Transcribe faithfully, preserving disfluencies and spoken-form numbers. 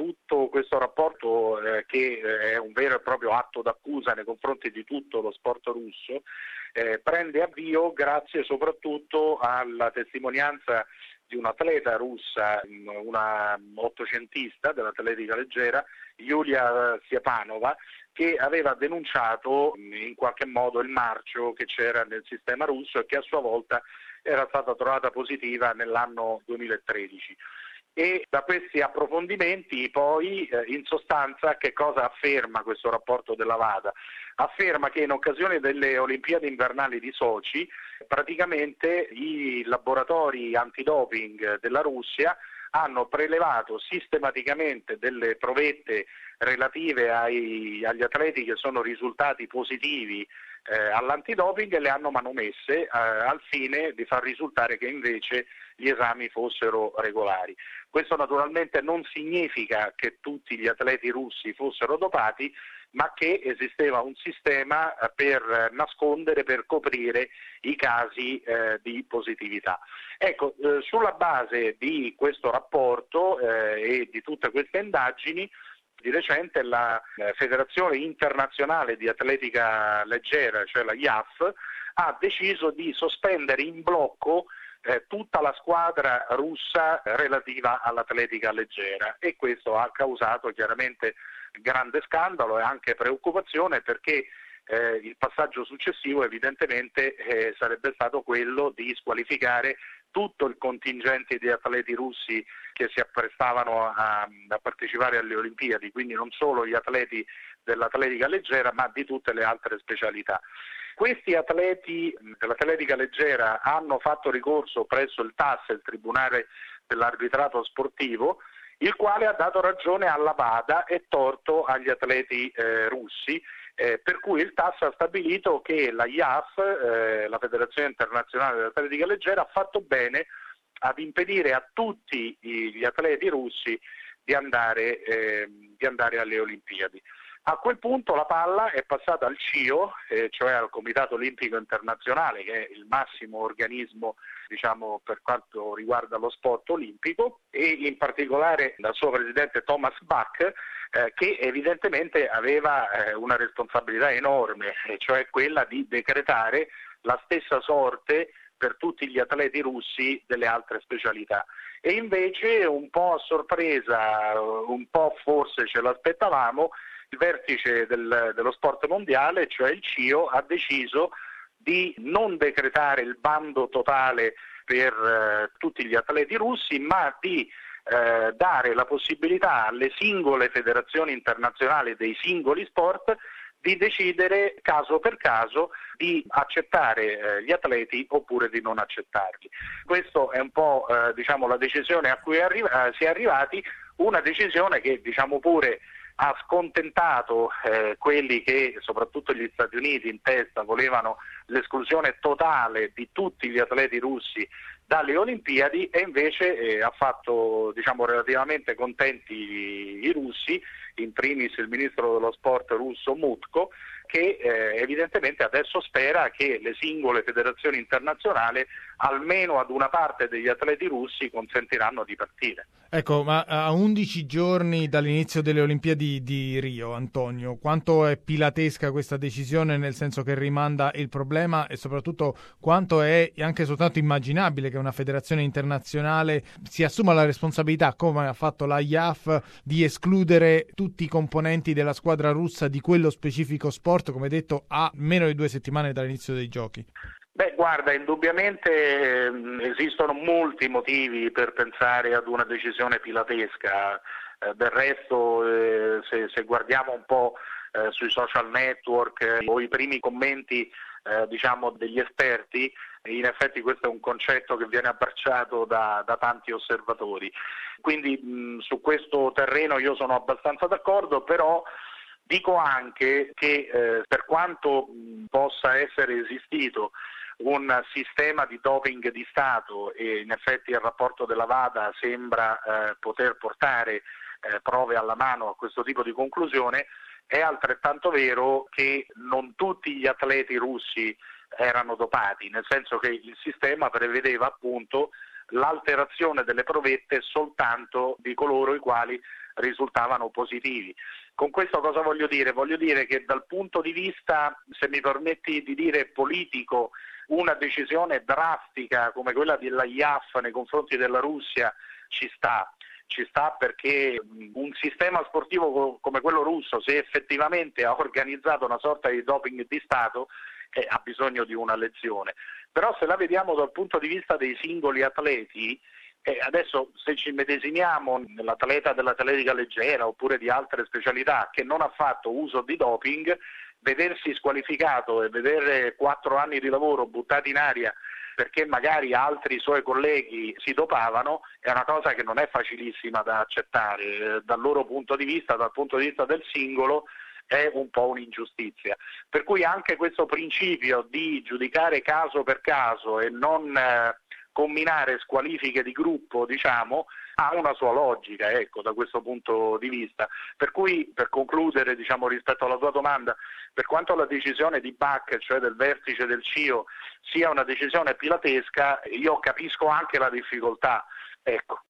tutto questo rapporto eh, che eh, è un vero e proprio atto d'accusa nei confronti di tutto lo sport russo, eh, prende avvio grazie soprattutto alla testimonianza di un'atleta russa, una ottocentista dell'atletica leggera, Yulia Stepanova, che aveva denunciato in qualche modo il marcio che c'era nel sistema russo e che a sua volta era stata trovata positiva nell'anno duemilatredici. E da questi approfondimenti poi eh, in sostanza che cosa afferma questo rapporto della WADA? Afferma che in occasione delle Olimpiadi invernali di Sochi praticamente i laboratori antidoping della Russia hanno prelevato sistematicamente delle provette relative ai, agli atleti che sono risultati positivi eh, all'antidoping e le hanno manomesse eh, al fine di far risultare che invece gli esami fossero regolari. Questo naturalmente non significa che tutti gli atleti russi fossero dopati, ma che esisteva un sistema per nascondere, per coprire i casi eh, di positività. Ecco, eh, sulla base di questo rapporto eh, e di tutte queste indagini, di recente la eh, Federazione Internazionale di Atletica Leggera, cioè la I A F, ha deciso di sospendere in blocco eh, tutta la squadra russa relativa all'atletica leggera, e questo ha causato chiaramente grande scandalo e anche preoccupazione, perché eh, il passaggio successivo evidentemente eh, sarebbe stato quello di squalificare tutto il contingente di atleti russi che si apprestavano a, a partecipare alle Olimpiadi, quindi non solo gli atleti dell'atletica leggera ma di tutte le altre specialità. Questi atleti dell'atletica leggera hanno fatto ricorso presso il T A S, il Tribunale dell'Arbitrato Sportivo, il quale ha dato ragione alla WADA e torto agli atleti eh, russi, eh, per cui il T A S ha stabilito che la I A F, eh, la Federazione Internazionale dell'Atletica Leggera, ha fatto bene ad impedire a tutti gli atleti russi di andare, eh, di andare alle Olimpiadi. A quel punto la palla è passata al C I O, eh, cioè al Comitato Olimpico Internazionale, che è il massimo organismo, diciamo, per quanto riguarda lo sport olimpico, e in particolare dal suo presidente Thomas Bach, eh, che evidentemente aveva eh, una responsabilità enorme, eh, cioè quella di decretare la stessa sorte per tutti gli atleti russi delle altre specialità. E invece, un po' a sorpresa, un po' forse ce l'aspettavamo, il vertice del, dello sport mondiale, cioè il C I O, ha deciso di non decretare il bando totale per eh, tutti gli atleti russi, ma di eh, dare la possibilità alle singole federazioni internazionali dei singoli sport di decidere caso per caso di accettare eh, gli atleti oppure di non accettarli. Questa è un po' eh, diciamo, la decisione a cui è arri- eh, si è arrivati, una decisione che, diciamo pure, ha scontentato eh, quelli che, soprattutto gli Stati Uniti in testa, volevano l'esclusione totale di tutti gli atleti russi dalle Olimpiadi, e invece eh, ha fatto, diciamo, relativamente contenti i, i russi, in primis il ministro dello sport russo Mutko, che eh, evidentemente adesso spera che le singole federazioni internazionali almeno ad una parte degli atleti russi consentiranno di partire. Ecco, ma a undici giorni dall'inizio delle Olimpiadi di Rio, Antonio, quanto è pilatesca questa decisione, nel senso che rimanda il problema, e soprattutto quanto è anche soltanto immaginabile che una federazione internazionale si assuma la responsabilità, come ha fatto la I A F, di escludere tutti i componenti della squadra russa di quello specifico sport, come detto, a meno di due settimane dall'inizio dei giochi? Beh, guarda, indubbiamente eh, esistono molti motivi per pensare ad una decisione pilatesca. Eh, del resto, eh, se, se guardiamo un po' eh, sui social network eh, o i primi commenti eh, diciamo degli esperti, in effetti questo è un concetto che viene abbracciato da, da tanti osservatori. Quindi mh, su questo terreno io sono abbastanza d'accordo, però dico anche che eh, per quanto mh, possa essere esistito un sistema di doping di Stato, e in effetti il rapporto della WADA sembra eh, poter portare eh, prove alla mano a questo tipo di conclusione, è altrettanto vero che non tutti gli atleti russi erano dopati, nel senso che il sistema prevedeva appunto l'alterazione delle provette soltanto di coloro i quali risultavano positivi. Con questo cosa voglio dire? Voglio dire che dal punto di vista, se mi permetti di dire, politico, una decisione drastica come quella della I A F nei confronti della Russia ci sta. Ci sta perché un sistema sportivo come quello russo, se effettivamente ha organizzato una sorta di doping di Stato, eh, ha bisogno di una lezione. Però se la vediamo dal punto di vista dei singoli atleti, eh, adesso se ci medesimiamo nell'atleta dell'atletica leggera oppure di altre specialità che non ha fatto uso di doping, vedersi squalificato e vedere quattro anni di lavoro buttati in aria perché magari altri suoi colleghi si dopavano, è una cosa che non è facilissima da accettare. Dal loro punto di vista, dal punto di vista del singolo, è un po' un'ingiustizia. Per cui anche questo principio di giudicare caso per caso e non eh, combinare squalifiche di gruppo, diciamo, ha una sua logica, ecco, da questo punto di vista. Per cui, per concludere, diciamo, rispetto alla tua domanda, per quanto la decisione di Bach, cioè del vertice del C I O, sia una decisione pilatesca, io capisco anche la difficoltà. Ecco,